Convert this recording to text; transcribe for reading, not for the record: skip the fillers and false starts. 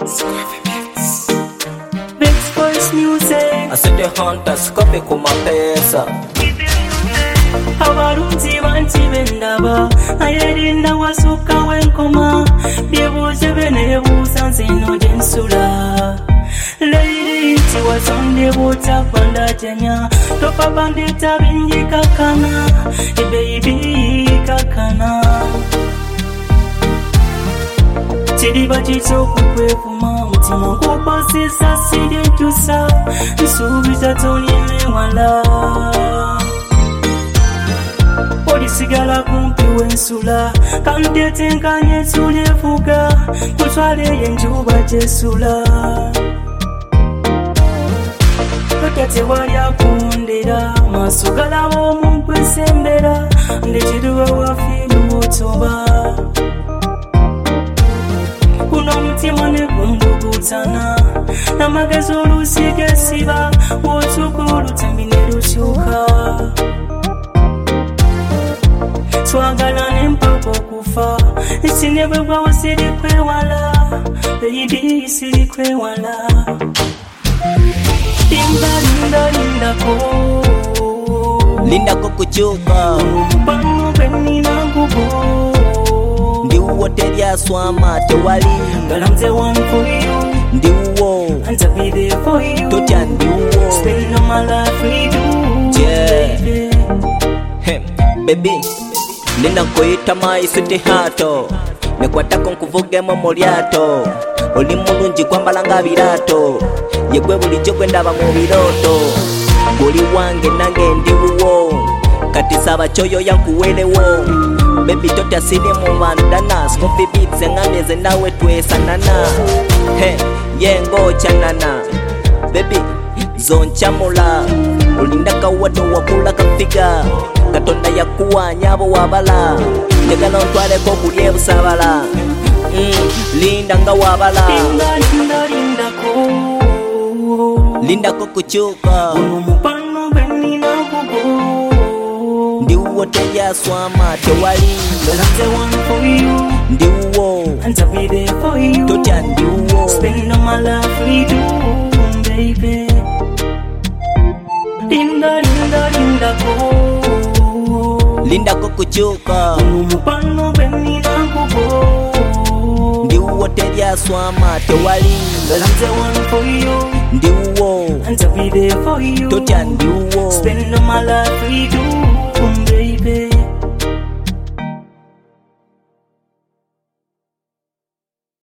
Beats Voice Music. I said the hunters copy kuma pesa. Abarunzi banti bendaba ayerinda wasuka wenkoma byebuze benebuuza nze no gyensula lady tiwasonde butakwanda tenya topa bandita bingi kakana baby kakana Chiriba chicho kukwekuma mutima kupasisa sidi tusa nsubiza tonyene wala Olisigala kumpi wensula kantetenkanye tulyevuga kutwale yenjuba jesula Kakate walya kundera masugala womumpesembera ndechiruwa wafiru otoba Kuno mutima ne gundugutana namagezi olusige siba wotukulu tambine lushuka Twagala nempako kufa Isinebwe gwawo siri kwewala Baby siri kwewala Lindako kuchuka Bano benina ngubo Ndiwo terya swama tewali Galamze one for you Ndiwo And I'll be there for you Totya ndiwo Spend all my life with you Yeah Baby Nina kuyita maisiti hato Nekwatako nkuvugemo mu lyato Oli mulungi kwambala nga birato Yegwe bulijjo gwe ndaba mu biroto Buli wange nange ndiwo Kati saba choyo yankuwelewo Baby totya siri mu bandana Scoopy beats engambye ze nawe twesanana Yengo chanana Baby zonchamula Olinda kawato wakula kafiga Katonda yakuwanya abo wabala Njagala ontwaleko kulye busabala Linda nga wabala Lindako kuchuka Mupano benina ngubo Ndiwo terya swama tewali Galamze one for you Ndiwo And I'll be there for you Totya ndiwo Spend all my life with you, baby Linda ko Lindako kuchuka Mupano benina ngubo Ndiwo terya swama tewali Galamze one for you Ndiwo And I'll be there for you Totya ndiwo Spend all my life with you,